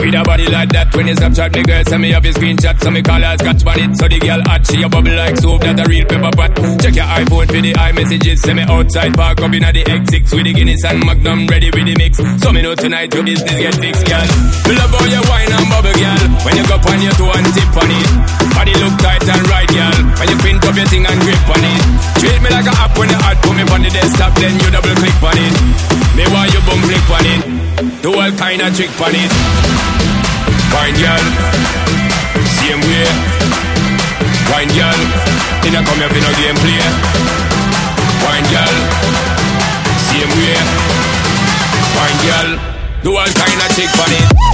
With a body like that, when you Snapchat me girl, send me up your screenshot, so me call her scotch on it. So the girl hot, she a bubble like soap, that a real pepper pot. Check your iPhone for the iMessages, send me outside, park up inna the X6 with the Guinness and Magnum ready with the mix. So me know tonight your business get fixed, girl. Me love how you wine and bubble, girl. When you go on your toe and tip on it, body look tight and right, girl. When you print up your thing and grip on it, treat me like a app when you hot, put me on the desktop, then you double click on it. Me want you boom flick on it, do all kind of trick on it. Wine, girl, same way. Wine, girl, in a come up in a gameplay. Wine, girl, same way. Wine, girl, do all kind of trick on it.